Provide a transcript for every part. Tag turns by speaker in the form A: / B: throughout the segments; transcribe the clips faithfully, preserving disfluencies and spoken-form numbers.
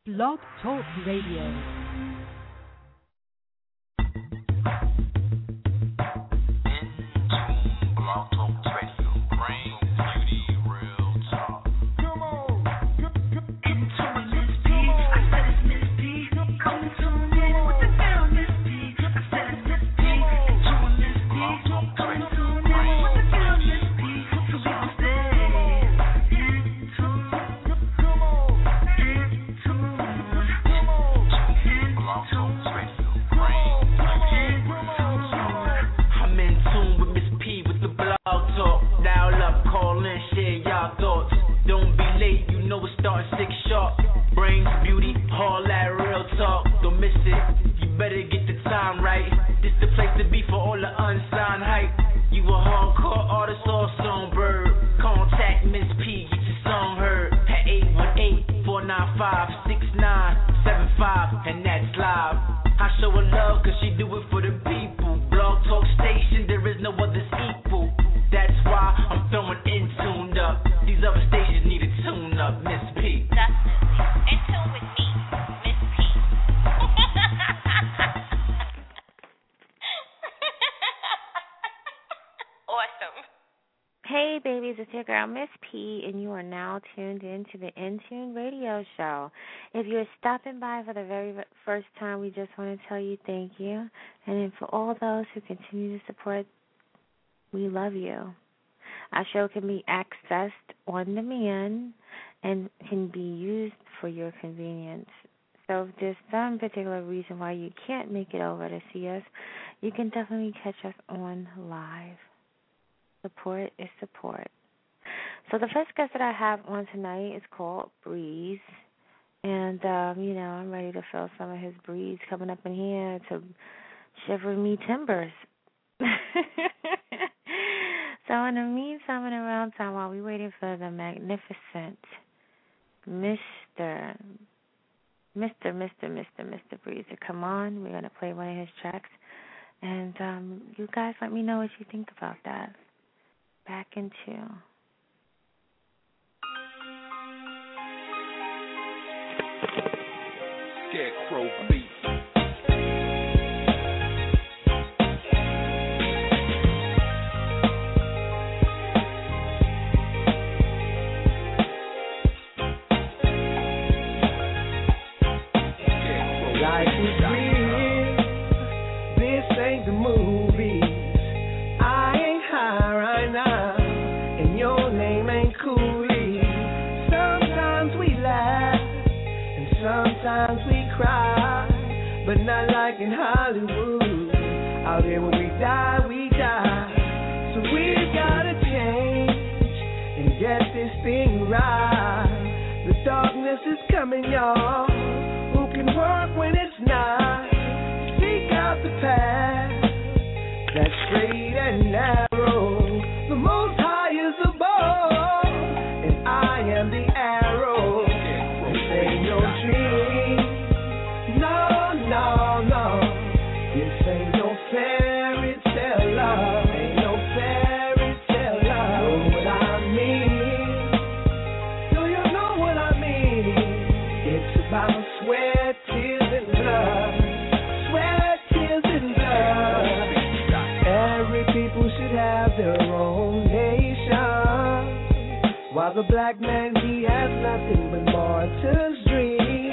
A: Blog Talk Radio.
B: Tuned in to the Intune Radio Show. If you're stopping by for the very first time, we just want to tell you thank you. And then for all those who continue to support, we love you. Our show can be accessed on demand and can be used for your convenience. So if there's some particular reason why you can't make it over to see us, you can definitely catch us on live. Support is support. So the first guest that I have on tonight is called Breeze, and, um, you know, I'm ready to feel some of his breeze coming up in here to shiver me timbers. So in the meantime and around time, while we're waiting for the magnificent Mister Mister Mister Mister Mister Breeze to come on, we're going to play one of his tracks, and um, you guys let me know what you think about that. Back into...
C: Scarecrow beat.
D: Life is real. This ain't the movies. I ain't high right now, and your name ain't Cooley. Sometimes we laugh, and sometimes we cry, but not like in Hollywood. Out here when we die, we die. So we gotta change and get this thing right. The darkness is coming, y'all. Who can work when it's not? Seek out the path that's straight and narrow. The Most High is above, and I am the arrow. This ain't no dream. No, no, no. This ain't no fairy tale love. Ain't no fairy tale love. Know what I mean? Do you know what I mean? It's about sweat, tears, and blood. Sweat, tears, and blood. Every people should have their own nation. While the black man, he has nothing but martyr's dream.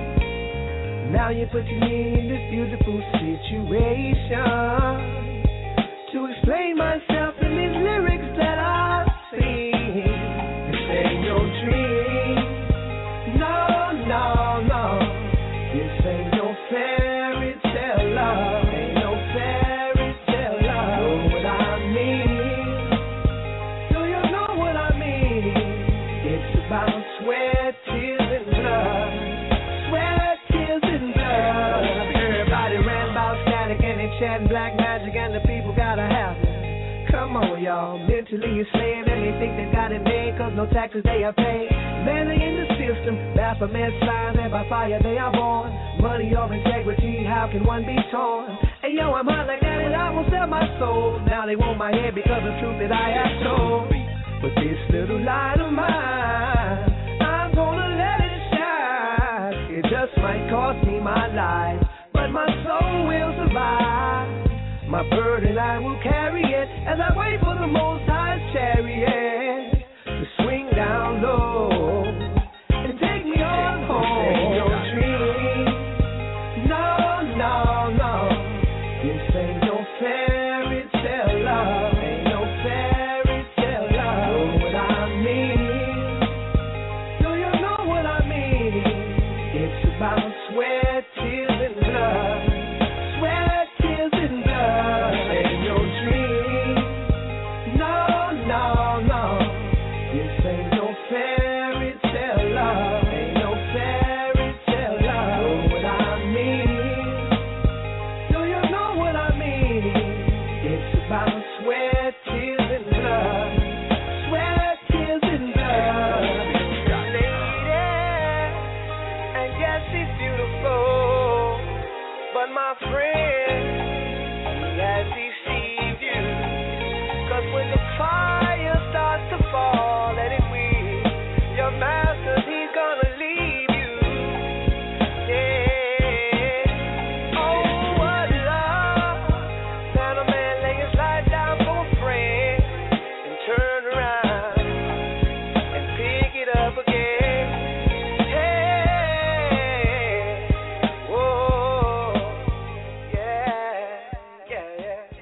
D: Now you put me in this beautiful situation to explain myself in these lyrics that I sing. This ain't no dream. No, no, no. This ain't no fairy tale love. Ain't no fairy tale love. Know what I mean? Do you know what I mean? It's about sweat, tears, and blood. Sweat, tears, and blood. Everybody ran about static and they chatting black magic, and the people gotta have it. Come on, y'all. Mentally enslaved, and they think they got it made, cause no taxes they are paid. Man, they in the system, Baphomet signs, and by fire they are born. Money or integrity, how can one be torn? Hey, yo, I'm hot like that, and I won't sell my soul. Now they want my head because of truth that I have told. But this little light of mine, I'm gonna let it shine. It just might cost me my life, but my soul will survive. My burden I will carry it as I wait for the Most High's chariot to swing down low and take me on home. This ain't no dream, no, no, no. This ain't no fairy tale love. Ain't no fairy tale love. Know what I mean? Do you know what I mean? It's about sweat, tears, and blood. Sweat, tears, and blood. This ain't no dream. No, no, no. This ain't no fairy tale love. Ain't no fairy tale love. Know what I mean? Do you know what I mean? It's about sweat, tears, and blood. Sweat, tears, and blood. Lady, and yes, she's beautiful, but my friend, he has deceived you. 'Cause when the fire starts to fall, let it weep. Your master, he's gonna leave you. Yeah. Oh, what love. Can a man lay his life down for a friend and turn around and pick it up again? Hey. Whoa. Yeah. Yeah, yeah.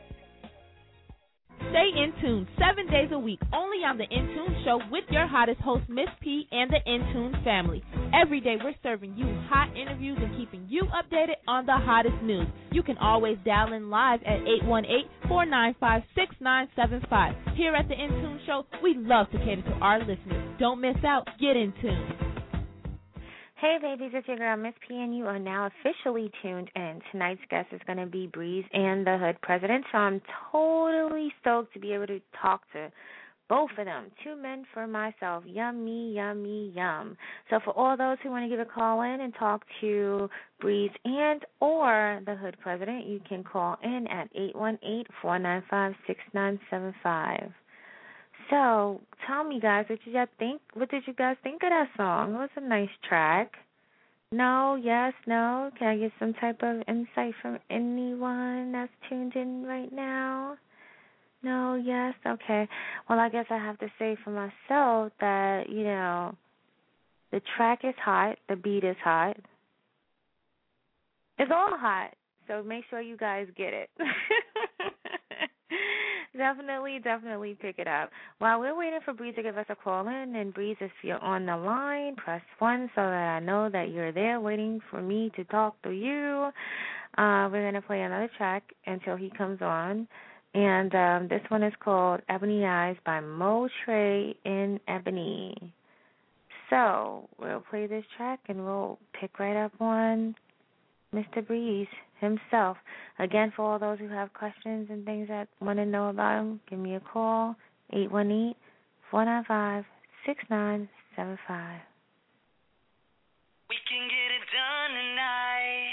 C: Stay in tune seven days a week, only on the Intune Show with your hottest host, Miss P, and the Intune family. Every day we're serving you hot interviews and keeping you updated on the hottest news. You can always dial in live at eight one eight, four nine five, six nine seven five. Here at the Intune Show, we love to cater to our listeners. Don't miss out. Get in tune.
B: Hey, ladies, it's your girl, Miss P, and you are now officially tuned in. Tonight's guest is going to be Breeze and the Hood President, so I'm totally stoked to be able to talk to both of them. Two men for myself. Yummy, yummy, yum. So for all those who want to give a call in and talk to Breeze and or the Hood President, you can call in at eight one eight, four nine five, six nine seven five. So, tell me, guys, what did you guys think? What did you guys think of that song? It was a nice track. No, yes, no. Can I get some type of insight from anyone that's tuned in right now? No, yes, okay. Well, I guess I have to say for myself that, you know, the track is hot, the beat is hot. It's all hot, so make sure you guys get it. Definitely, definitely pick it up. While we're waiting for Breeze to give us a call in, and Breeze, if you're on the line, press one so that I know that you're there waiting for me to talk to you. Uh, we're going to play another track until he comes on. And um, this one is called Ebony Eyes by Mo Trey in Ebony. So we'll play this track and we'll pick right up on Mister Breeze himself. Again, for all those who have questions and things that want to know about him, give me a call, eight one eight, four nine five, six nine seven five.
E: We can get it done tonight.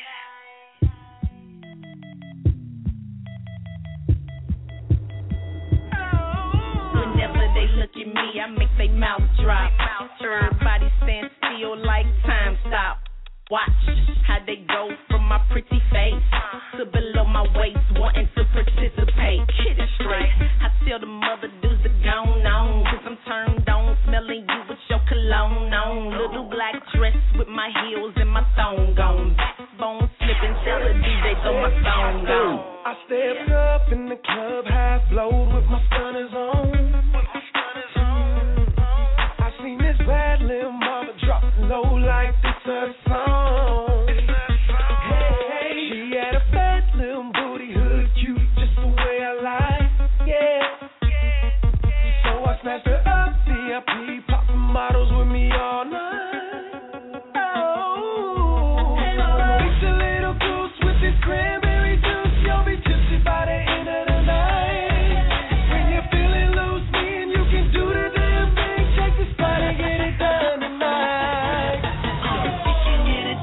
E: Whenever they look at me, I make they mouth drop. Everybody stand still like time stop. Watch how they go from my pretty face to below my waist, wanting to participate. Get it straight. I tell the mother dudes to go on, cause I'm turned on, smelling you with your cologne on. Little black dress with my heels and my thong gone. Backbone slipping, tell the D J throw my song on.
D: I stepped up in the club, half blowed with my stunners on. I seen this bad little mama drop low like this her song. Hey, she had a fat little booty, hood cute, just the way I like, yeah. So I snatched her up, V I P, popping models with me all night. Oh, mix a little goose with this cranberry juice, you'll be tipsy by the end of the night. When you're feeling loose, me and you can do the damn thing, shake the spot and get it done tonight.
E: We can get it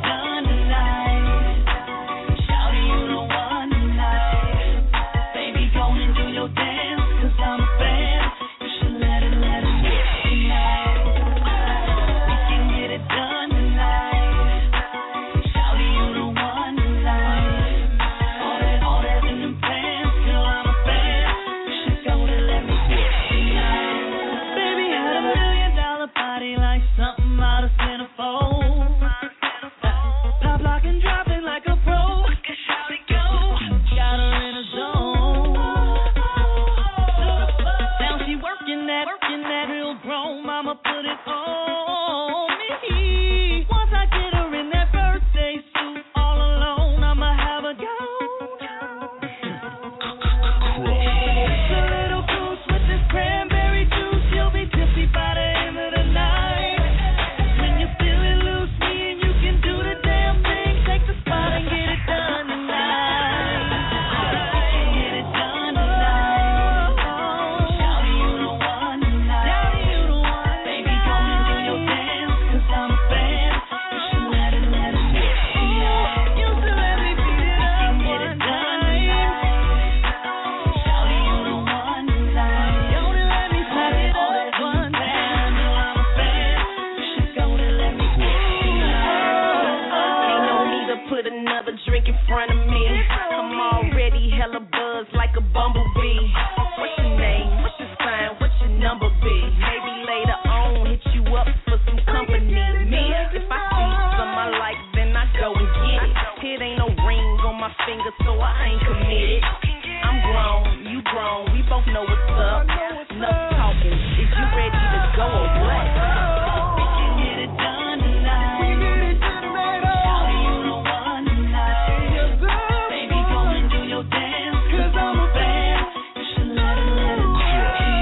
E: drink in front of me. I'm already hella buzzed like a bumblebee. What's your name? What's your sign? What's your number be? Maybe later on hit you up for some company. Me, if I see some I like, then I go and get it. It ain't no ring on my finger, so I ain't committed. I'm grown, you grown, we both know what's up. Enough talking, is you ready to go or what? We can get it done tonight. We can get it done tonight. Shawty, you the one tonight. Baby, go and do your dance, cause I'm a fan. You should let it, let it go.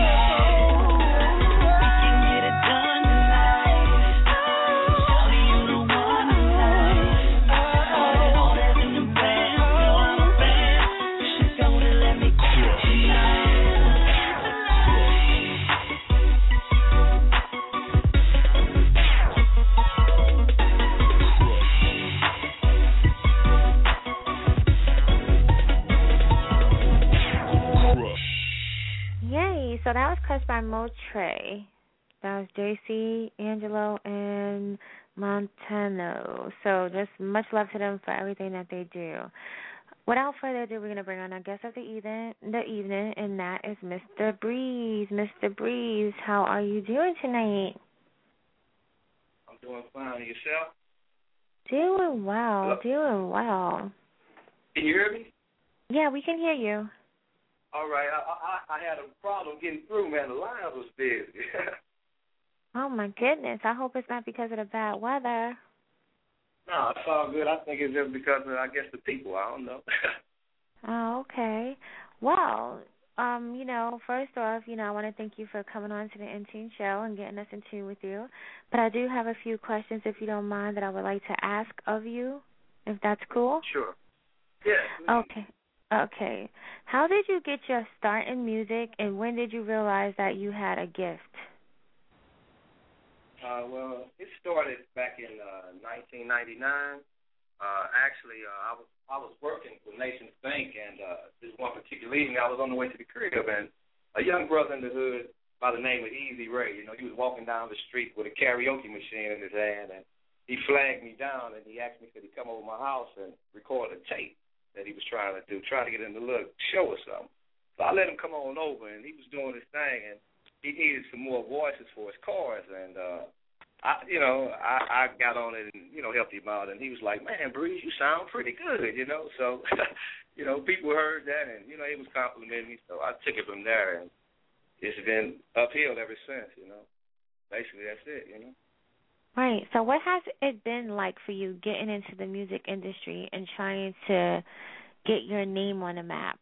E: We can get it done tonight. Shawty, you the one tonight. All that in your pants, so I'm a fan. You should go and let me go tonight.
B: Yay! So that was Crush by Motre. That was J C, Angelo, and Montano. So just much love to them for everything that they do. Without further ado, we're going to bring on our guest of the evening, the evening, and that is Mister Breeze. Mister Breeze, how are you doing tonight?
F: I'm doing fine. And yourself?
B: Doing well,
F: Hello?
B: doing well.
F: Can you hear me?
B: Yeah, we can hear you.
F: All right. I, I, I had a problem getting through, man. The line was busy.
B: Oh, my goodness. I hope it's not because of the bad weather.
F: No, it's all good. I think it's just because of, I guess, the people. I don't know.
B: Oh, okay. Well, um, you know, first off, you know, I want to thank you for coming on to the Intune Show and getting us in tune with you. But I do have a few questions, if you don't mind, that I would like to ask of you, if that's cool.
F: Sure. Yeah.
B: Okay. Okay. How did you get your start in music, and when did you realize that you had a gift?
F: Uh, well, it started back in uh, nineteen ninety-nine. Uh, actually, uh, I was I was working for Nations Bank, and uh, this one particular evening, I was on the way to the crib, and a young brother in the hood by the name of Easy Ray, you know, he was walking down the street with a karaoke machine in his hand, and he flagged me down, and he asked me could he come over my house and record a tape that he was trying to do, trying to get him to look, show us something. So I let him come on over, and he was doing his thing, and he needed some more voices for his chorus, and uh, I, you know, I, I got on it and, you know, helped him out, and he was like, man, Breeze, you sound pretty good, you know. So, you know, people heard that, and, you know, he was complimenting me, so I took it from there, and it's been uphill ever since, you know. Basically, that's it, you know.
B: Right. So what has it been like for you getting into the music industry and trying to get your name on the map?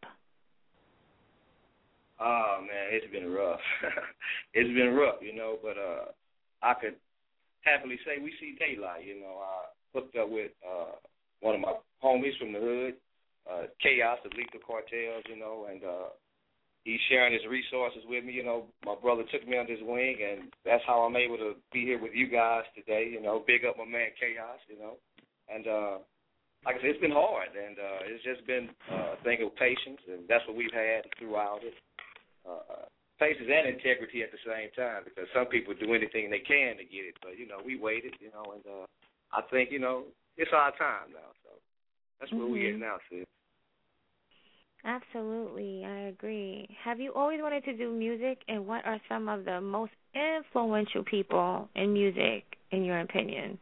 F: Oh, man, it's been rough. It's been rough, you know, but uh, I could happily say we see daylight, you know. I hooked up with uh, one of my homies from the hood, uh, Chaos of Lethal Cartels, you know, and uh, he's sharing his resources with me. You know, my brother took me under his wing, and that's how I'm able to be here with you guys today, you know. Big up my man Chaos, you know. And uh, like I said, it's been hard, and uh, it's just been uh, a thing of patience, and that's what we've had throughout it. Uh, patience and integrity at the same time, because some people do anything they can to get it, but, you know, we waited, you know, and uh, I think, you know, it's our time now, so that's where
B: Mm-hmm.
F: we at now, sis.
B: Absolutely, I agree. Have you always wanted to do music, and what are some of the most influential people in music, in your opinion?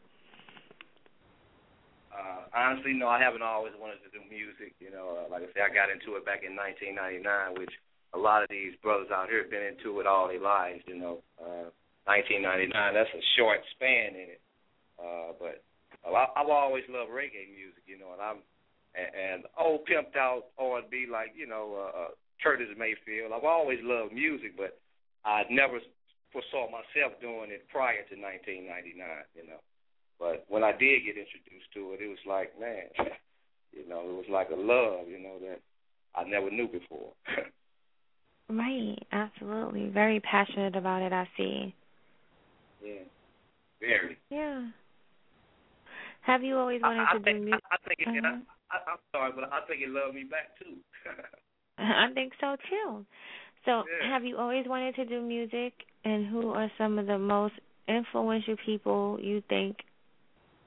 F: Uh, honestly, no, I haven't always wanted to do music, you know. Uh, like I said, I got into it back in nineteen ninety-nine, which a lot of these brothers out here have been into it all their lives, you know. Uh, nineteen ninety-nine, that's a short span in it. Uh, but uh, I, I've always loved reggae music, you know, and I'm and, and old pimped out R and B like, you know, uh, uh, Curtis Mayfield. I've always loved music, but I never foresaw myself doing it prior to nineteen ninety-nine, you know. But when I did get introduced to it, it was like, man, you know, it was like a love, you know, that I never knew before.
B: Right, absolutely. Very passionate about it, I see.
F: Yeah, very.
B: Yeah. Have you always wanted
F: I, I
B: to
F: think,
B: do music?
F: I, I think it,
B: uh-huh.
F: I, I, I'm sorry, but I think it loved me back, too.
B: I think so, too. So
F: Yeah.
B: have you always wanted to do music, and who are some of the most influential people you think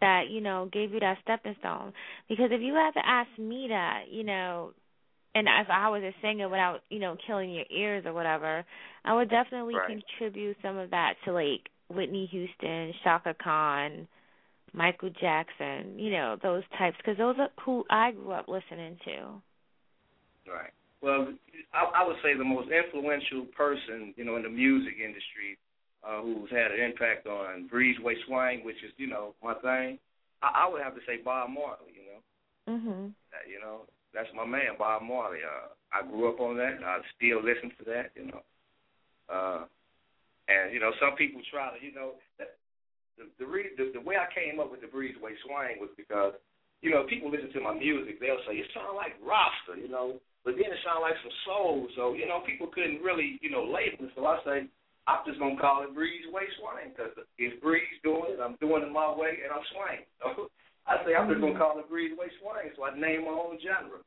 B: that, you know, gave you that stepping stone? Because if you had to ask me that, you know, and if I was a singer without, you know, killing your ears or whatever, I would definitely
F: right.
B: contribute some of that to, like, Whitney Houston, Shaka Khan, Michael Jackson, you know, those types, because those are who I grew up listening to.
F: Right. Well, I, I would say the most influential person, you know, in the music industry uh, who's had an impact on breezeway swing, which is, you know, my thing, I, I would have to say Bob Marley, you know.
B: Mm-hmm.
F: That, you know, that's my man, Bob Marley. Uh, I grew up on that, and I still listen to that, you know. Uh, and, you know, some people try to, you know, that, the, the, re- the the way I came up with the breezeway swing was because, you know, people listen to my music, they'll say, it sounds like Rasta, you know, but then it sounds like some soul. So, you know, people couldn't really, you know, label it. So I say, I'm just going to call it breezeway swing because it's Breeze doing it, I'm doing it my way, and I'm swinging. So I say I'm just going to call it breezeway swing, so I name my own genre.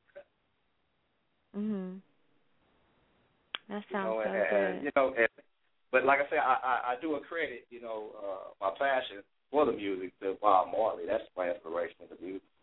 B: Mhm. That sounds
F: you know,
B: so
F: and,
B: good.
F: and, you know, and, but like I said, I, I, I do a credit, you know, uh, my passion for the music to Bob Marley. That's my inspiration in the music.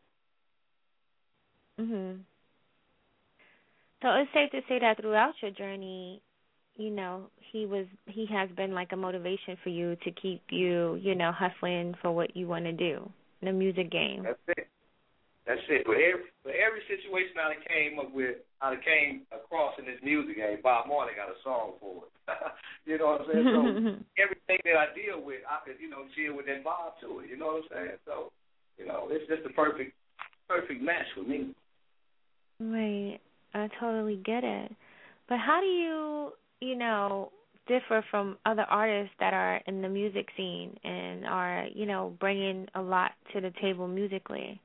B: Mhm. So it's safe to say that throughout your journey, you know, he was he has been like a motivation for you to keep you, you know, hustling for what you want to do in the music game.
F: That's it. That's it. For every, for every situation I came up with, I came across in this music game, Bob Marley got a song for it. You know what I'm saying? So everything that I deal with, I could, you know, deal with that Bob to it. You know what I'm saying? So, you know, it's just a perfect, perfect match for me.
B: Right. I totally get it. But how do you, you know, differ from other artists that are in the music scene and are, you know, bringing a lot to the table musically?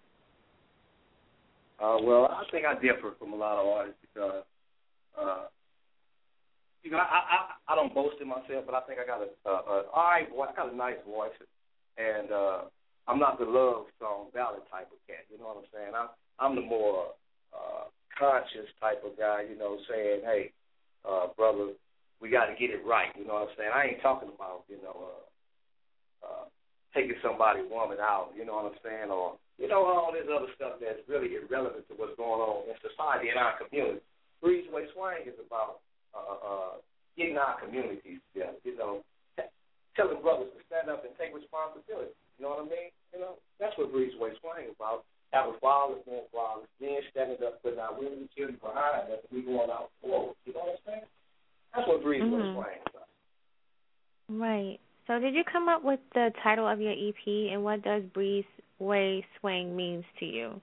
F: Uh, well, I think I differ from a lot of artists because, uh, you know, I, I I don't boast in myself, but I think I got a, a, a all right voice. I got a nice voice, and uh, I'm not the love song ballad type of cat. You know what I'm saying? I'm I'm the more uh, conscious type of guy. You know, saying, hey, uh, brother, we got to get it right. You know what I'm saying? I ain't talking about, you know, uh, uh, taking somebody's woman out. You know what I'm saying? Or you know, all this other stuff that's really irrelevant to what's going on in society and our community. Breezeway Swing is about uh, uh, getting our communities together, you know, t- telling brothers to stand up and take responsibility. You know what I mean? You know, that's what Breezeway Swing is about. Having fathers, men, fathers, then standing up, putting our women and children behind us, and we going out forward. You know what I'm saying? That's what Breezeway mm-hmm. Swing is about.
B: Right. So did you come up with the title of your E P, and what does Breeze Way Swing means to you?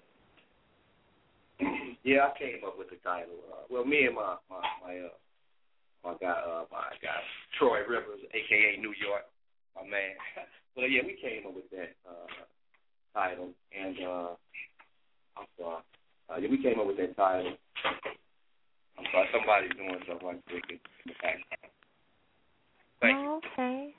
F: Yeah, I came up with the title. Uh, well, me and my my my, uh, my guy, uh, my guy Troy Rivers, aka New York, my man. But yeah, we came up with that uh, title, and uh, I'm sorry. Uh, yeah, we came up with that title. I'm sorry, somebody's doing something like this in the background. Thank
B: oh,
F: you.
B: Okay.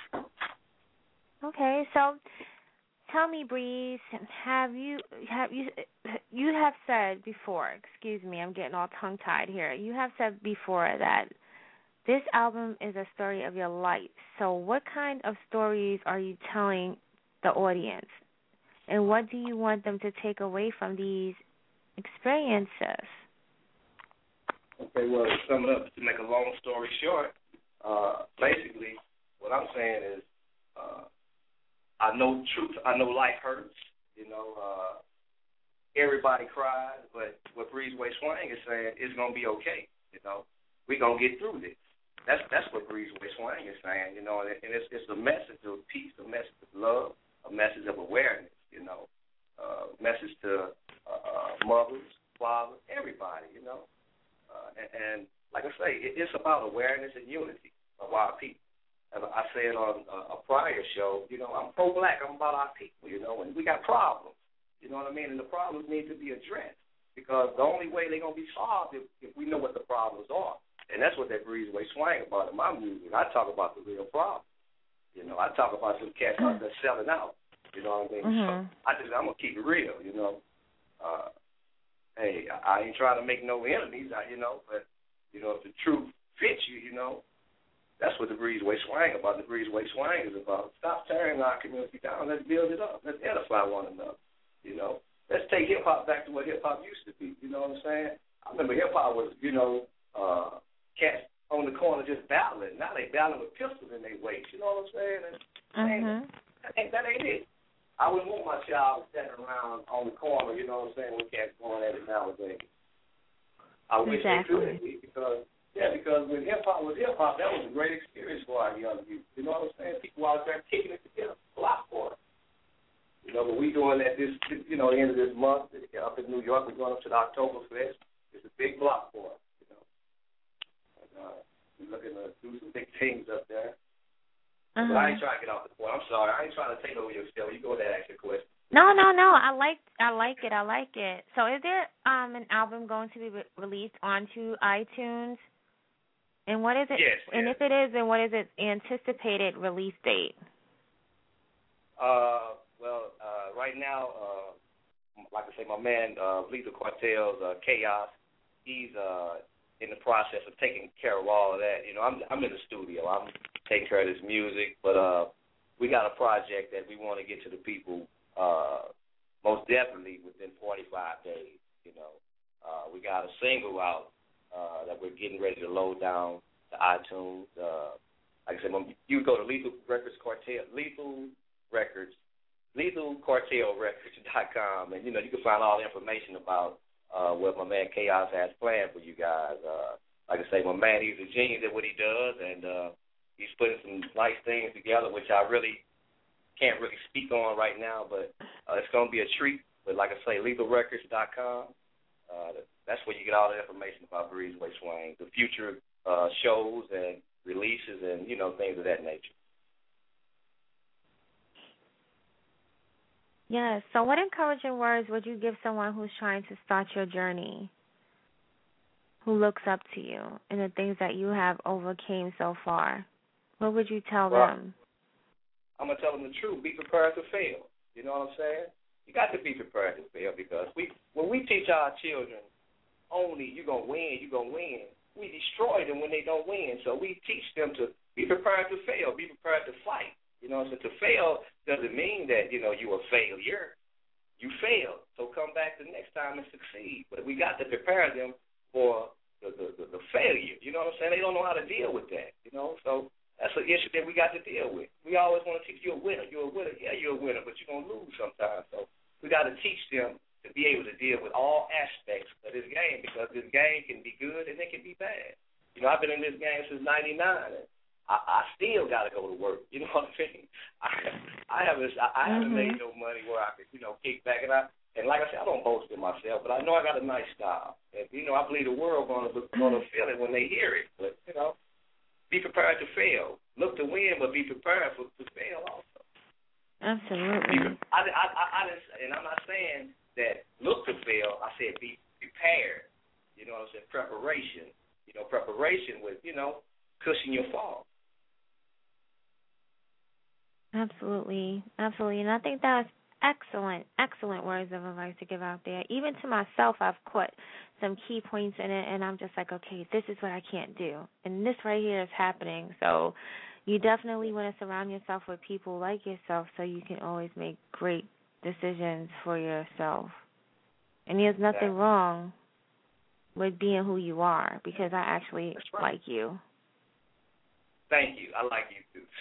B: Okay, so. Tell me, Breeze, have you have you you have said before? Excuse me, I'm getting all tongue-tied here. You have said before that this album is a story of your life. So, what kind of stories are you telling the audience, and what do you want them to take away from these experiences?
F: Okay, well, to sum it up, to make a long story short, uh, basically, what I'm saying is. Uh, I know truth. I know life hurts. You know, uh, everybody cries, but what Breezeway Swing is saying is going to be okay. You know, we're going to get through this. That's that's what Breezeway Swing is saying. You know, and it's it's a message of peace, a message of love, a message of awareness. You know, uh, message to uh, mothers, fathers, everybody. You know, uh, and, and like I say, it, it's about awareness and unity of our people. I said on a prior show, you know, I'm pro-black. I'm about our people, you know, and we got problems. You know what I mean? And the problems need to be addressed because the only way they're going to be solved is if we know what the problems are. And that's what that Breezeway Swing about in my music. I talk about the real problem. You know, I talk about some cats out there selling out. You know what I mean?
B: Mm-hmm.
F: So I just, I'm going to keep it real, you know. Uh, hey, I, I ain't trying to make no enemies, you know, but, you know, if the truth fits you, you know, that's what the Breezeway Swang about. The Breezeway Swang is about. Stop tearing our community down. Let's build it up. Let's edify one another. You know, let's take hip hop back to what hip hop used to be. You know what I'm saying? I remember hip hop was, you know, uh, cats on the corner just battling. Now they battling with pistols in their waist. You know what I'm saying? And,
B: mm-hmm.
F: and that, ain't, that ain't it. I wouldn't want my child standing around on the corner. You know what I'm saying? With cats going at it nowadays. I wish
B: exactly.
F: they could because. Yeah, because when hip hop was hip hop, that was a great experience for our young youth. You know what I'm saying? People out there kicking it together, block for it. You know, but we doing that this, you know, the end of this month up in New York. We're going up to the Oktoberfest. It's a big block for us. You know, and, uh, we're looking to do some big things up there.
B: Uh-huh.
F: But I ain't trying to get off the point. I'm sorry. I ain't trying to take over your show. You go ahead and ask your question.
B: No, no, no. I like, I like it. I like it. So, is there um an album going to be re- released onto iTunes? And what is it?
F: Yes,
B: and
F: yes.
B: if it is, then what is its anticipated release date?
F: Uh, well, uh, right now, uh, like I say, my man uh, Lethal Cartel's uh, Chaos, he's uh, in the process of taking care of all of that. You know, I'm I'm in the studio. I'm taking care of this music, but uh, we got a project that we want to get to the people uh, most definitely within forty-five days. You know, uh, we got a single out. Uh, that we're getting ready to load down to iTunes. Uh, like I said, you go to Lethal Records Cartel, Lethal Records, Lethal Cartel Records dot com, and you know you can find all the information about uh, what my man Chaos has planned for you guys. Uh, like I say, my man, he's a genius at what he does, and uh, he's putting some nice things together, which I really can't really speak on right now, but uh, it's going to be a treat. But like I say, Lethal Records dot com. Uh, that's where you get all the information about Breezeway Swang, the future uh, shows and releases and, you know, things of that nature.
B: Yes. So what encouraging words would you give someone who's trying to start your journey, who looks up to you and the things that you have overcame so far? What would you tell
F: well,
B: them?
F: I'm going to tell them the truth. Be prepared to fail. You know what I'm saying? You got to be prepared to fail because we, when we teach our children only you're going to win, you're going to win, we destroy them when they don't win. So we teach them to be prepared to fail, be prepared to fight. You know, so to fail doesn't mean that, you know, you're a failure. You failed. So come back the next time and succeed. But we got to prepare them for the, the, the, the failure. You know what I'm saying? They don't know how to deal with that, you know. So that's an issue that we got to deal with. We always want to teach you a winner. You're a winner. Yeah, you're a winner, but you're going to lose sometimes. So we got to teach them to be able to deal with all aspects of this game because this game can be good and it can be bad. You know, I've been in this game since ninety-nine, and I, I still got to go to work. You know what I mean? I, I haven't I, I haven't
B: mm-hmm.
F: made no money where I could, you know, kick back. And, I, and like I said, I don't boast in myself, but I know I got a nice style. And, you know, I believe the world going to gonna feel it when they hear it. But, you know, be prepared to fail. Look to win, but be prepared for to fail also.
B: Absolutely.
F: I, I, I, I just, and I'm not saying that look to fail. I said be prepared. You know what I'm saying? Preparation. You know, preparation with, you know, cushion your fall.
B: Absolutely. Absolutely. And I think that's excellent, excellent words of advice to give out there. Even to myself, I've caught some key points in it, and I'm just like, okay, this is what I can't do. And this right here is happening. So you definitely want to surround yourself with people like yourself so you can always make great decisions for yourself. And there's nothing
F: Exactly.
B: wrong with being who you are because I actually
F: right.
B: like you.
F: Thank you. I like you too.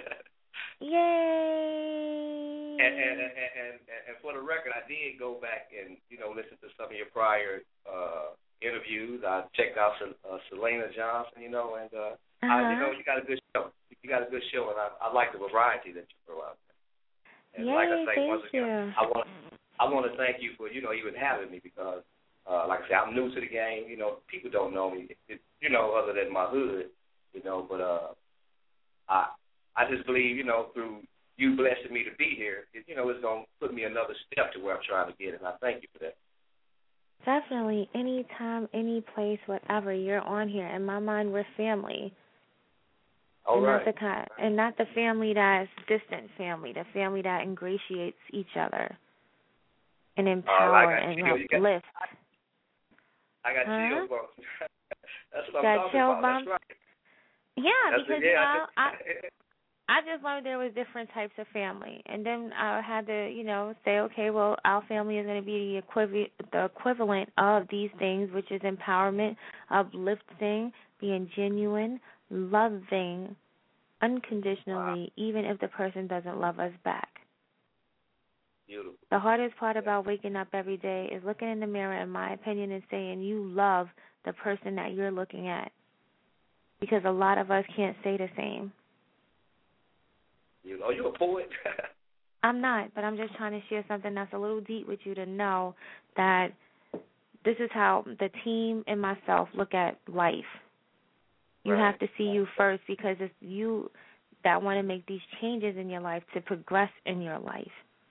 B: Yay!
F: And and, and and and for the record, I did go back and, you know, listen to some of your prior uh, interviews. I checked out uh, Selena Johnson, you know, and uh,
B: uh-huh.
F: I, you know, you got a good show. You got a good show, and I, I like the variety that you throw out there. And
B: Yay,
F: like I say,
B: thank
F: once again,
B: you.
F: I want I want to thank you for, you know, even having me because, uh, like I say, I'm new to the game. You know, people don't know me, it, you know, other than my hood, you know, but uh, I I just believe, you know, through you blessing me to be here, it, you know, it's going to put me another step to where I'm trying to get, and I thank you for that.
B: Definitely. Anytime, any place, whatever, you're on here. In my mind, we're family.
F: All
B: and
F: right.
B: Not the kind, and not the family that's distant family, the family that ingratiates each other and empower
F: uh,
B: and
F: chills.
B: uplift.
F: I got
B: huh?
F: chills bumps. That's what
B: got
F: I'm talking
B: chill
F: about.
B: bumps?
F: That's right.
B: Yeah,
F: That's
B: because
F: it, yeah,
B: you know,
F: I,
B: I I just learned there was different types of family, and then I had to, you know, say, okay, well, our family is going to be the equivalent, the equivalent of these things, which is empowerment, uplifting, being genuine, loving, unconditionally, wow. even if the person doesn't love us back.
F: Beautiful.
B: The hardest part about waking up every day is looking in the mirror, in my opinion, and saying you love the person that you're looking at, because a lot of us can't say the same.
F: You, are you a poet?
B: I'm not, but I'm just trying to share something that's a little deep with you to know that this is how the team and myself look at life. You
F: right.
B: have to see you first, because it's you that want to make these changes in your life to progress in your life.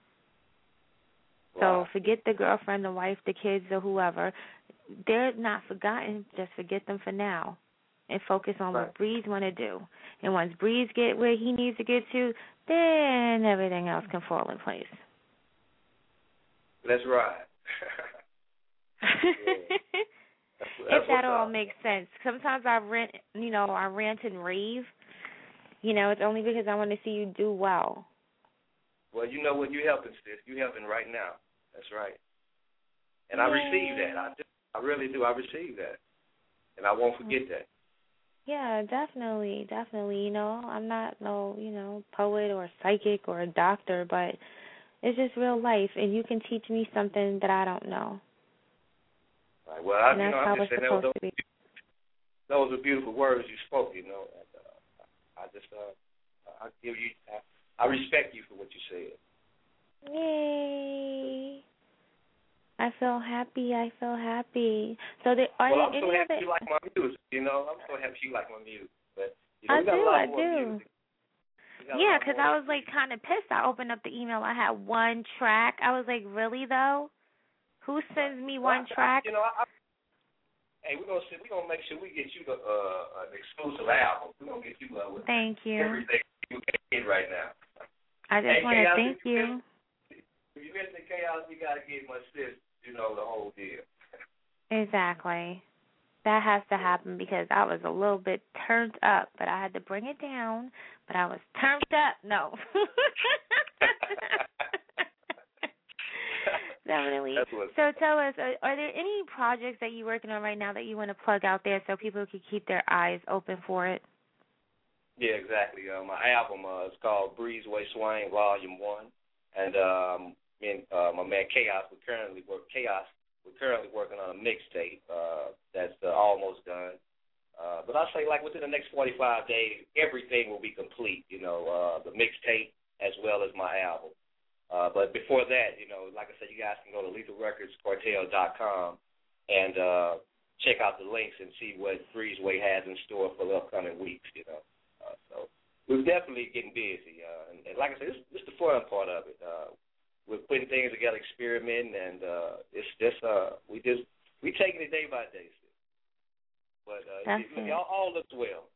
F: Wow.
B: So forget the girlfriend, the wife, the kids, or whoever. They're not forgotten. Just forget them for now. And focus on
F: right.
B: what Breeze want to do. And once Breeze get where he needs to get to, then everything else can fall in place.
F: That's right. yeah. that's, that's
B: if that all
F: up.
B: makes sense. Sometimes I rant, you know, I rant and rave. You know, it's only because I want to see you do well.
F: Well, you know what? You're helping, sis. You're helping right now. That's right. And
B: Yay.
F: I receive that. I, just, I really do. I receive that. And I won't forget that.
B: Yeah, definitely, definitely. You know, I'm not no, you know, poet or psychic or a doctor, but it's just real life, and you can teach me something that I don't know.
F: Right. Well, I,
B: and
F: you
B: that's
F: know,
B: how
F: I'm just
B: it's
F: saying
B: supposed
F: those,
B: to be.
F: those are beautiful words you spoke. You know, and, uh, I just, uh, I give you, I, I respect you for what you said.
B: Yay! I feel happy. I feel happy. So there are
F: well,
B: there
F: I'm so
B: any
F: happy
B: other...
F: you like my music. You know, I'm so happy you like my music. But you know,
B: I
F: we got
B: do.
F: a lot
B: I
F: more
B: do.
F: music.
B: Yeah, because I was like kind of pissed. I opened up the email. I had one track. I was like, really though? Who sends me
F: well,
B: one
F: I,
B: track?
F: I, you know, I, I, hey, we're gonna see, we're gonna make sure we get you the uh, an exclusive album. We're gonna get you uh, with
B: thank you.
F: everything you can get right now.
B: I just
F: hey,
B: want to
F: Chaos,
B: thank
F: if you.
B: you.
F: Miss, if you miss the Chaos, you gotta get my sis. You know, the whole deal.
B: Exactly. That has to happen because I was a little bit turned up, but I had to bring it down. But I was turned up. No. Definitely. So tell us, are, are there any projects that you're working on right now that you want to plug out there so people can keep their eyes open for it?
F: Yeah, exactly. Uh, my album uh, is called Breezeway Swing Volume One, and um, me and uh, my man Chaos, we currently work Chaos. We're currently working on a mixtape uh, that's uh, almost done. Uh, but I'll say, like, within the next forty-five days, everything will be complete, you know, uh, the mixtape as well as my album. Uh, but before that, you know, like I said, you guys can go to lethal records cartel dot com and uh, check out the links and see what Breezeway has in store for the upcoming weeks, you know. Uh, so we're definitely getting busy. Uh, and, and like I said, this, this is the fun part of it. Uh, we're putting things together, experimenting, and uh, it's just, uh, we just, we taking it day by day. But uh, it, it, all, all looks well.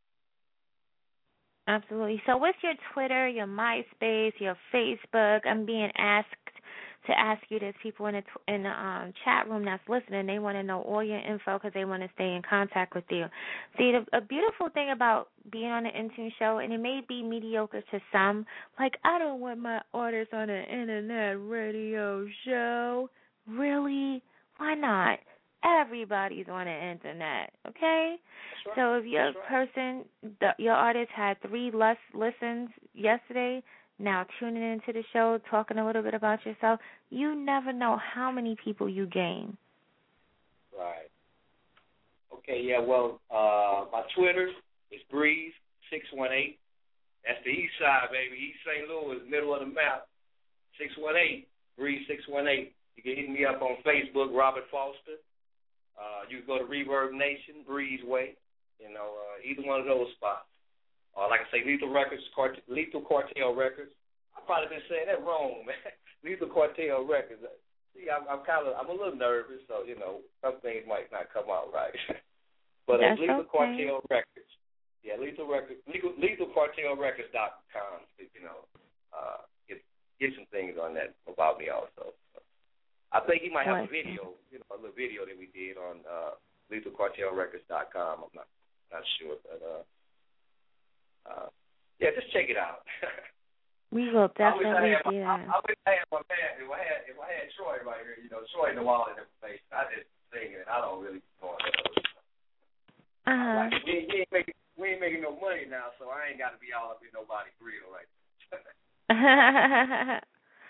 B: Absolutely. So what's your Twitter, your MySpace, your Facebook? I'm being asked to ask you this. People in the, in the um, chat room that's listening, they want to know all your info because they want to stay in contact with you. See, the, a beautiful thing about being on the Intune show, and it may be mediocre to some, like, I don't want my artists on an internet radio show. Really? Why not? Everybody's on the internet, okay?
F: Right.
B: So if your
F: right.
B: person, the, your artist had three less listens yesterday, now tuning into the show, talking a little bit about yourself, you never know how many people you gain.
F: Right. Okay, yeah, well, uh, my Twitter is Breeze six one eight. That's the east side, baby. East Saint Louis, middle of the map. six one eight, Breeze six one eight. You can hit me up on Facebook, Robert Foster. Uh, you can go to Reverb Nation, Breezeway, you know, uh, either one of those spots. Or uh, like I say, Lethal Records, Cart- Lethal Cartel Records. I've probably been saying that wrong, man. Lethal Cartel Records. See, I'm, I'm kind of, I'm a little nervous, so, you know, some things might not come out right. But uh, Lethal
B: okay.
F: Cartel Records. Yeah, Lethal Records, Lethal, Lethal Cartel Records dot com, you know, uh, get, get some things on that about me also. I think he might have a video, you know, a little video that we did on uh, lethal cartel records dot com. I'm not not sure, but uh, uh, yeah, just check it out.
B: We will definitely
F: I
B: do
F: I,
B: that.
F: I, I wish I had my man. If I had, if I had Troy right here, you know, Troy know all the information. I just sing it. I don't really know it.
B: Uh-huh.
F: Like, we, we ain't making we ain't making no money now, so I ain't got to be all up in nobody's grill right now.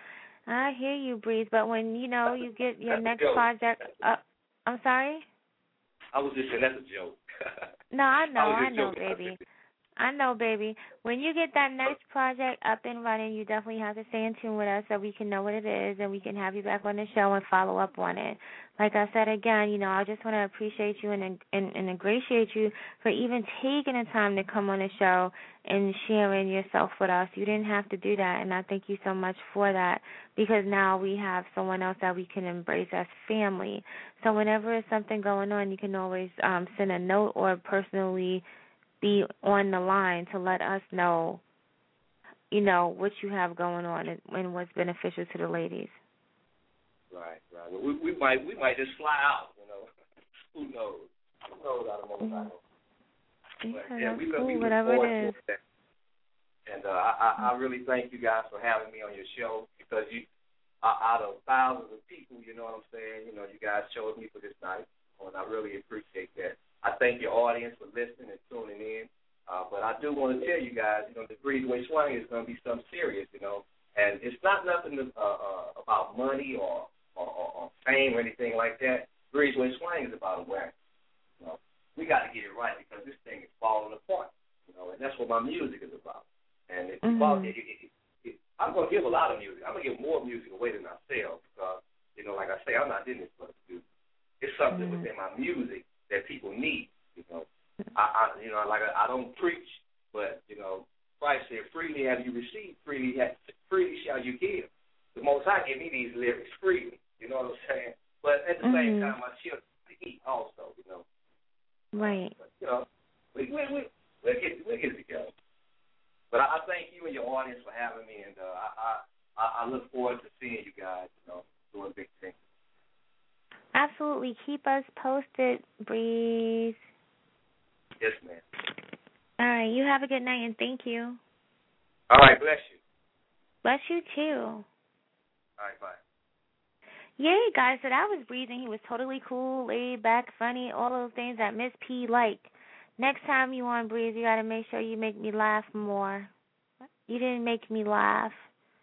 B: I hear you, Breeze, but when, you know, you get your
F: That's
B: next
F: a joke.
B: project, uh, I'm sorry?
F: I was just saying that's a joke.
B: No, I know,
F: I,
B: I know, baby. I know, baby. When you get that next project up and running, you definitely have to stay in tune with us so we can know what it is and we can have you back on the show and follow up on it. Like I said again, you know, I just want to appreciate you and, and, and ingratiate you for even taking the time to come on the show and sharing yourself with us. You didn't have to do that, and I thank you so much for that, because now we have someone else that we can embrace as family. So whenever there's something going on, you can always um, send a note or personally be on the line to let us know, you know, what you have going on and, and what's beneficial to the ladies.
F: Right, right. Well, we, we might we might just fly out, you know. Who knows? Who knows out of motorcycle?
B: Yeah,
F: But, yeah, we,
B: cool,
F: we look
B: whatever
F: forward
B: it is.
F: to that. And uh, I, I really thank you guys for having me on your show, because you, uh, out of thousands of people, you know what I'm saying, you know, you guys chose me for this night, and I really appreciate that. I thank your audience for listening and tuning in. Uh, but I do want to tell you guys, you know, the Breezeway Swing is going to be something serious, you know. And it's not nothing to, uh, uh, about money or, or, or, or fame or anything like that. Breezeway Swing is about awareness. You know, we got to get it right, because this thing is falling apart, you know, and that's what my music is about. And it's
B: mm-hmm.
F: about, it, it, it, it, I'm going to give a lot of music. I'm going to give more music away than I sell, because, you know, like I say, I'm not in this for the music. It's something mm-hmm. within my music that people need, you know. I, I you know, like I, I don't preach, but, you know, Christ said, freely have you received, freely have, freely shall you give. The Most High give me these lyrics freely, you know what I'm saying? But at the mm-hmm. same time, my children to eat also, you know.
B: Right.
F: But, you know, we, we, we, we'll, get, we'll get it together. But I, I thank you and your audience for having me, and uh, I, I, I look forward to seeing you guys, you know, doing big things.
B: Absolutely. Keep us posted, Breeze.
F: Yes, ma'am.
B: All right. You have a good night, and thank you.
F: All right. Bless you.
B: Bless you, too.
F: All right. Bye.
B: Yay, guys. So that was Breeze, and he was totally cool, laid back, funny, all those things that Miss P liked. Next time you on Breeze, you got to make sure you make me laugh more. You didn't make me laugh.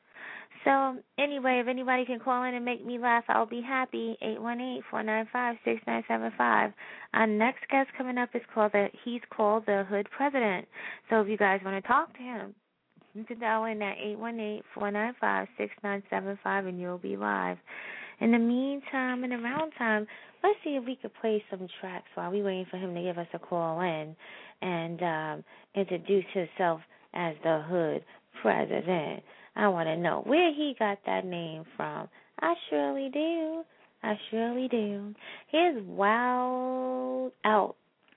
B: So, anyway, if anybody can call in and make me laugh, I'll be happy. eight one eight, four nine five, six nine seven five. Our next guest coming up is called the, he's called the Hood President. So if you guys want to talk to him, you can dial in at eight one eight, four nine five, six nine seven five, and you'll be live. In the meantime, in the round time, let's see if we could play some tracks while we waiting for him to give us a call in and um, introduce himself as the Hood President. I want to know where he got that name from. I surely do. I surely do. Here's Wild Out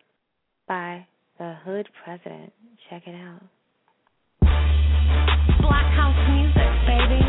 B: by the Hood President. Check it out.
G: Black house music, baby.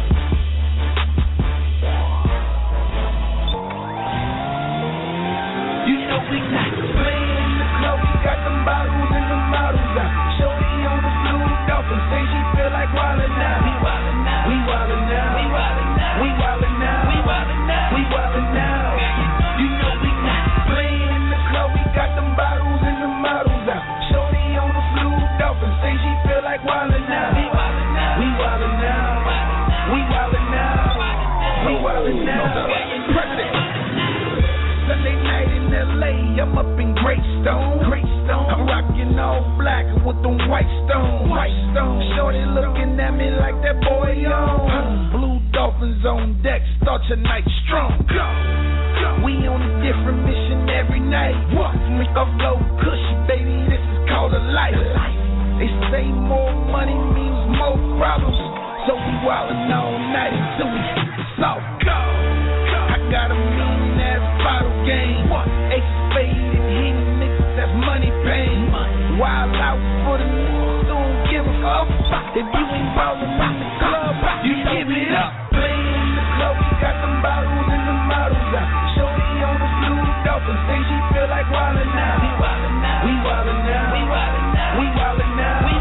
D: You know we got playing in the club. We got them bottles and the models out. Shorty on the blue dolphin. Say she feel like wildin' now. We wildin' now. We wildin' now. We wildin' now. We wildin' now. We wildin' now. We wildin' now. You know we got playing in the club. We got them bottles and the models out. Shorty on the blue dolphin. Say she feel like wildin' now. We wildin' now. We wildin' now. We wildin' now. We wildin' now. President. Sunday night in L A, I'm up in Greystone. Greystone. I'm rocking all black with them white stones. White stones. Shorty looking at me like that boy on. Blue dolphins on deck, start your night strong. Go. Go. We on a different mission every night. What? We upload cushy, baby, this is called a life. They say more money means more problems, so we wildin' all night until we soft. Go. Go. I got a mean ass bottle game. What? Ace of spades and hitting niggas, that's money pain. Wild out for the niggas, don't give a fuck. If you ain't ballin' in the club, you give it up. Playing in the club, we got them bottles and the models out. Shorty on the blue dolphin, say she feel like wildin' now. We wildin' now. We wildin' now. We wildin' now. We wildin' now. We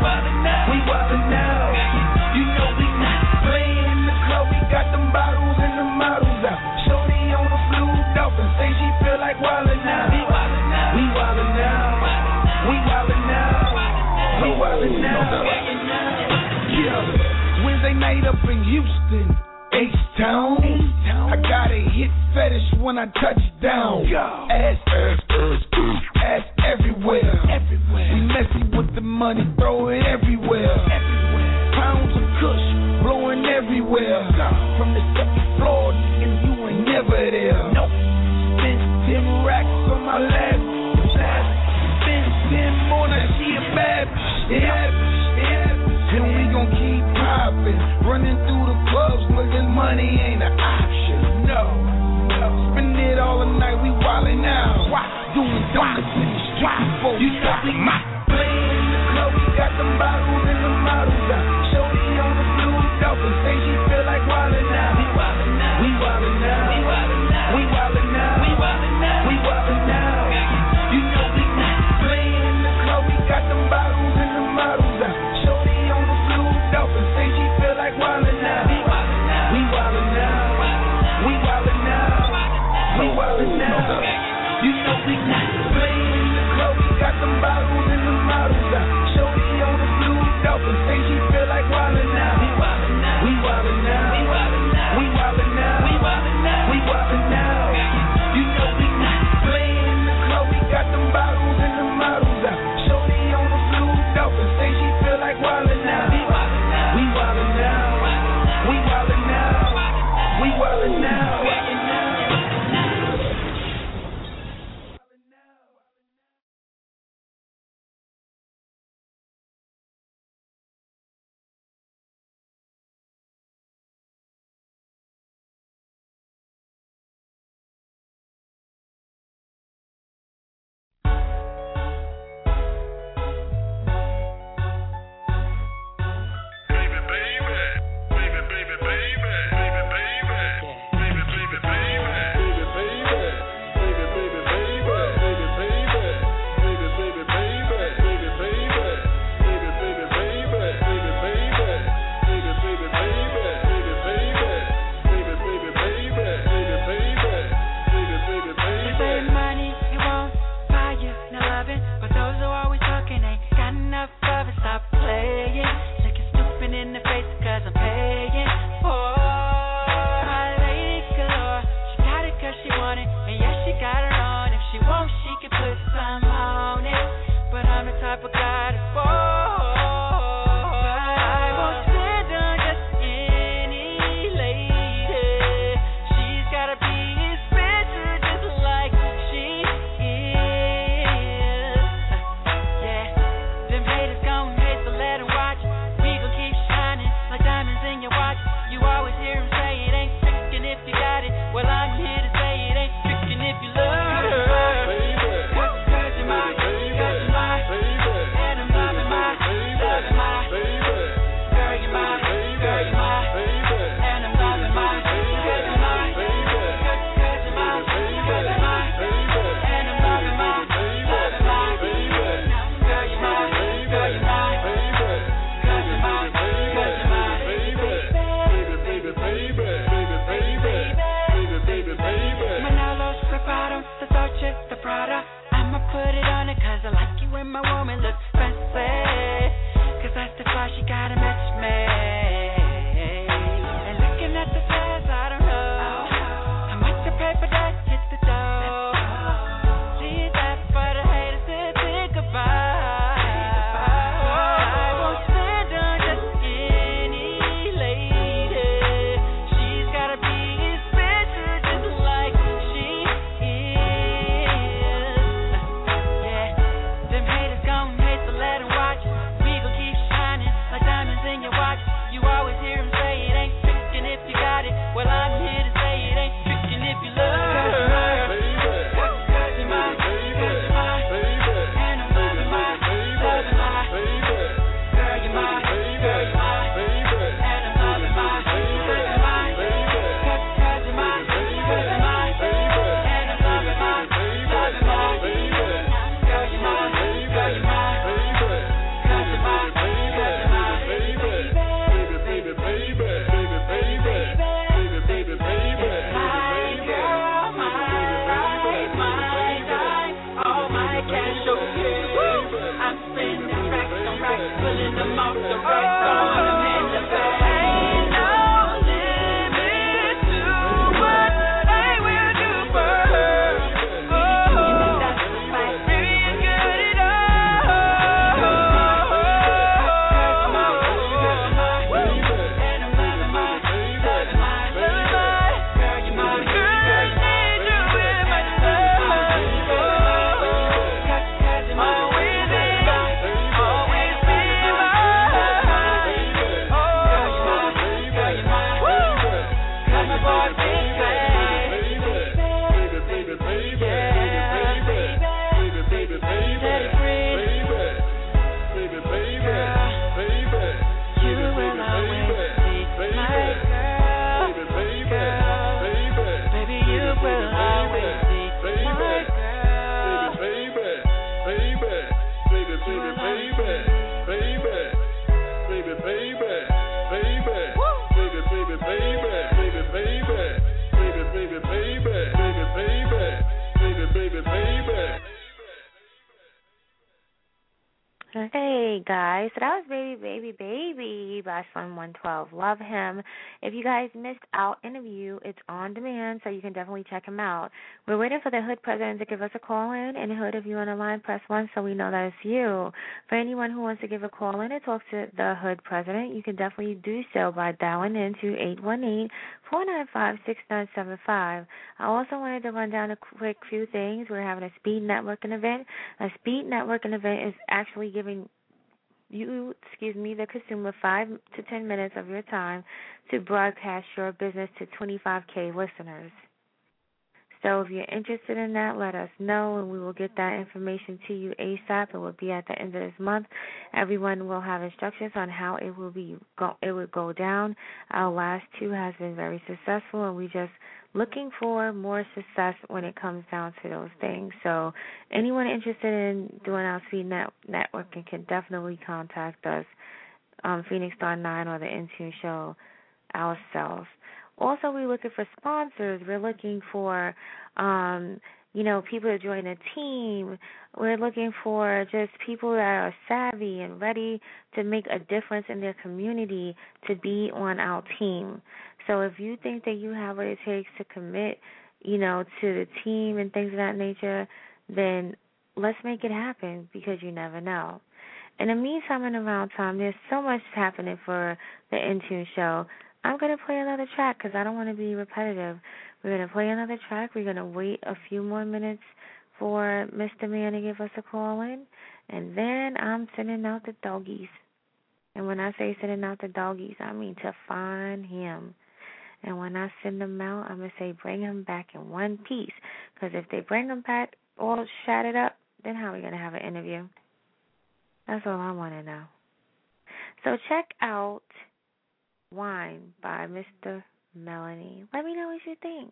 H: Houston, H-Town. I got a hit fetish when I touch down. Ass, ass, ass, ass everywhere. We messy with the money, throw it everywhere. Pounds of kush blowing everywhere. From the second floor, and you ain't never there. Nope. Spent ten racks on my last, last. Spent ten more, now she a bad bitch. Yeah, yeah. And we gon' keep poppin', running through the clubs, looking money ain't an option. No, no. Spend it all the night, we wildin' out. Doing donuts in the street before you stop me. Playing in the club, we got them bottles and the models out. Shorty on the blue dolphin, say she feel like wildin' now. We wildin' now, we wildin' now, we wildin' now, we wildin' now, we wildin' now, we wildin' now. You know we not playing in the club, we got them bottles and the models out. Shorty on the blue dolphin, say she feel like wildin' now. We wildin' now, we wildin' now, we wildin' now, we wildin' now. You know we not playing in the club, we got them bottles and the models out. Shorty on the blue dolphin, say she feel like wildin' now. We wildin' now, we wildin' now, we wildin' now, we wildin' now, we wildin' now, we wildin' now. You know we not playing in the club, we got them bottles and the models out. Shorty on the blue dolphin, say she feel like wildin' now. We wildin' now, we wildin' now, we wildin' now, we wildin' now.
I: Watch
B: right, guys. So that was Baby, Baby, Baby by Slim one twelve. Love him. If you guys missed our interview, it's on demand, so you can definitely check him out. We're waiting for the Hood President to give us a call in. And Hood, if you're on the line, press one so we know that it's you. For anyone who wants to give a call in and talk to the Hood President, you can definitely do so by dialing in to eight one eight, four nine five, six nine seven five. I also wanted to run down a quick few things. We're having a speed networking event. A speed networking event is actually giving you, excuse me, the consumer five to ten minutes of your time to broadcast your business to twenty-five K listeners. So if you're interested in that, let us know, and we will get that information to you ASAP. It will be at the end of this month. Everyone will have instructions on how it will be go, it will go down. Our last two has been very successful, and we just looking for more success when it comes down to those things. So anyone interested in doing our speed net, networking can definitely contact us, um, Phoenix Star nine or the Intune Show ourselves. Also, we're looking for sponsors. We're looking for, um, you know, people to join a team. We're looking for just people that are savvy and ready to make a difference in their community to be on our team. So if you think that you have what it takes to commit, you know, to the team and things of that nature, then let's make it happen, because you never know. In the meantime, in around time, there's so much happening for the Intune Show. I'm going to play another track because I don't want to be repetitive. We're going to play another track. We're going to wait a few more minutes for Mister Man to give us a call in, and then I'm sending out the doggies. And when I say sending out the doggies, I mean to find him. And when I send them out, I'm going to say bring him back in one piece. Because if they bring him back all shattered up, then how are we going to have an interview? That's all I want to know. So check out Wine by Mister Melanie. Let me know what you think.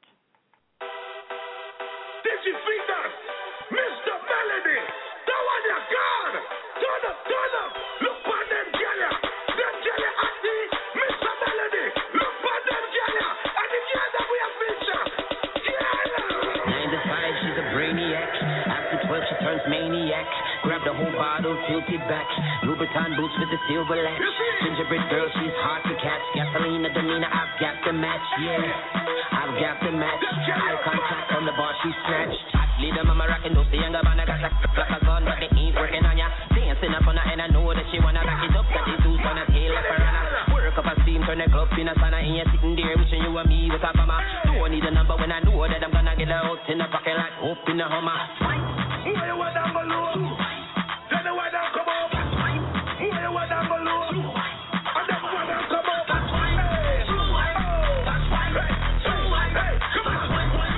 H: This is Peter, Mister Melanie. The one you got. Turn up, turn up. Look for them jelly. Them jelly at the Mister Melanie. Look for them jelly. And the jelly that we have featured. Yeah.
I: nine to five, she's a brainiac. After twelve, she turns maniac. Grab the whole bottle, tilt it back. Louboutin boots with the silver latch. Gingerbread girl, she's hard to catch. Gasolina, demeanor, I've got the match, yeah. I've got the match. Eye contact on the bar, she snatched. Leader, mama rockin' those the younger man, I got like a gun, but they ain't working on ya. Dancing up on her, and I know that she wanna back it up. Got these dudes on her tail like piranha. Work up a steam, turn the club in a sauna, and you're sitting there wishing you and me was a bummer. Don't need a number when I know that I'm gonna get out in the pocket like hope in the Hummer.
H: Where you want down below? Tell me where down come up. Where you want down below? And then where down come up. Hey, oh, that's right. Hey, hey, come on.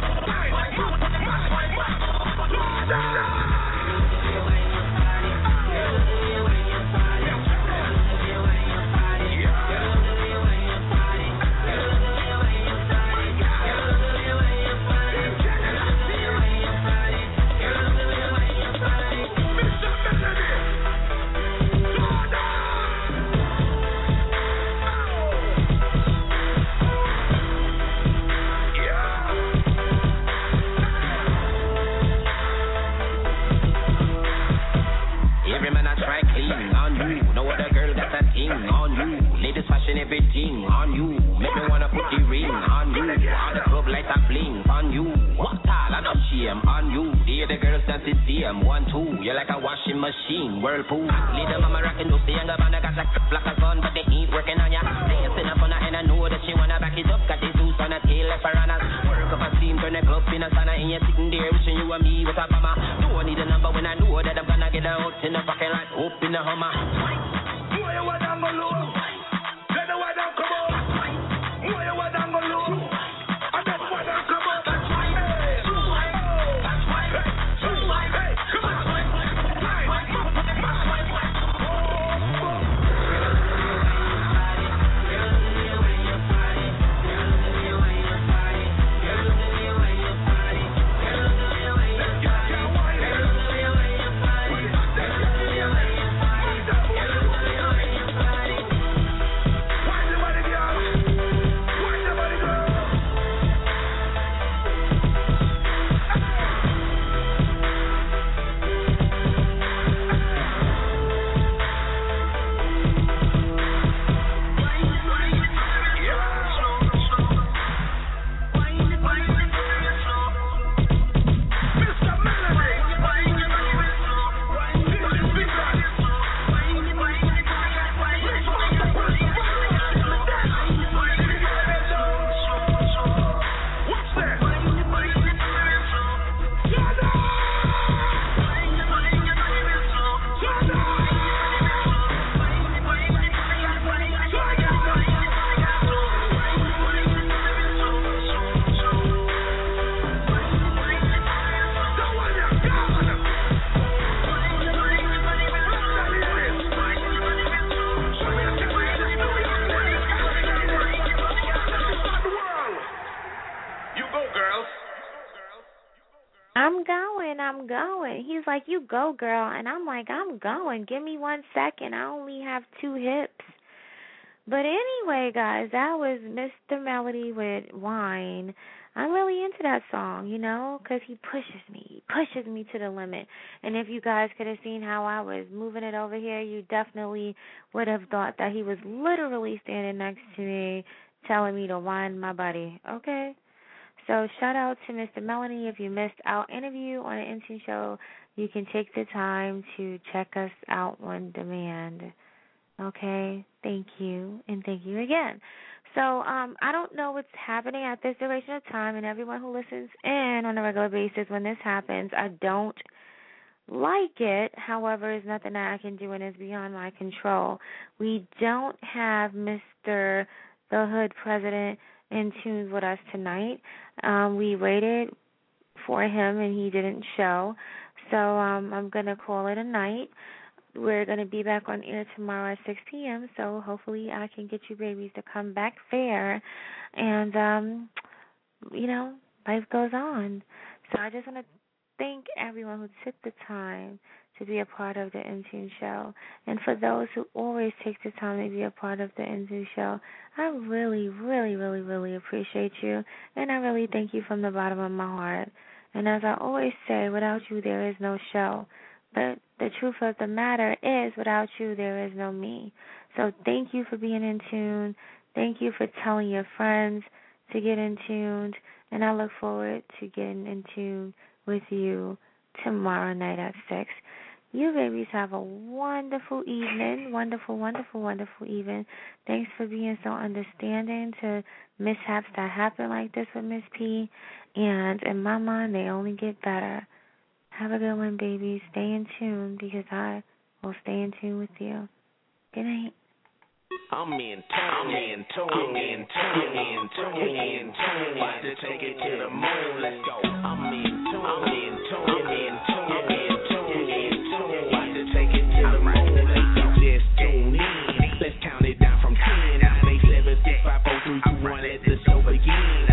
I: On you, ladies fashion everything on you. Make me wanna put the ring on you. All the club lights are bling on you. What all I not shame on you. Hear the girls dance it same one two. You're like a washing machine, whirlpool. Leader mama rockin' those the younger man I got like black as sun, but they ain't working on ya. Dancing up on her and I know that she wanna back it up. Got these dudes on her tail like piranhas. Work up a steam, turn the club in a sauna, and you're sitting there wishing you and me was a bummer. Don't need a number when I know that I'm gonna get out in the pocket like hope in the Hummer.
H: Where you want down below? Tell me where down come up. Where you want down below? And then where down come up. That's right. Hey, oh, that's right. Hey, come on.
B: I'm going. He's like, you go, girl. And I'm like, I'm going. Give me one second. I only have two hips. But anyway, guys, that was Mister Melody with Wine. I'm really into that song, you know, because he pushes me. He pushes me to the limit. And if you guys could have seen how I was moving it over here, you definitely would have thought that he was literally standing next to me telling me to wind my body, okay? So shout out to Mister Melody. If you missed our interview on the Intune Show, you can take the time to check us out on demand. Okay? Thank you, and thank you again. So um, I don't know what's happening at this duration of time, and everyone who listens in on a regular basis when this happens, I don't like it. However, there's nothing that I can do, and it's beyond my control. We don't have Mister the Hood President in tune with us tonight. Um, we waited for him, and he didn't show. So um, I'm going to call it a night. We're going to be back on air tomorrow at six p.m., so hopefully I can get you babies to come back fair. And, um, you know, life goes on. So I just want to thank everyone who took the time to be a part of the Intune Show. And for those who always take the time to be a part of the Intune Show, I really, really, really, really appreciate you. And I really thank you from the bottom of my heart. And as I always say, without you, there is no show. But the truth of the matter is, without you, there is no me. So thank you for being in tune. Thank you for telling your friends to get in tuned. And I look forward to getting in tune with you tomorrow night at six. You babies have a wonderful evening. Wonderful, wonderful, wonderful evening. Thanks for being so understanding to mishaps that happen like this with Miss P. And in my mind, they only get better. Have a good one, baby. Stay in tune because I will stay in tune with you. Good night.
J: I'm in tune, I'm in tune, I'm in tune, I'm in tune, I'm in tune. About to take it to the moon. Let's go. I'm in tune, I'm in tune, I'm in tune, I'm in tune, I'm in tune. About to take it to the moon. Let's just tune in. Let's count it down from ten. Eight, seven, six, five, four, three, two, one. Let the show begin.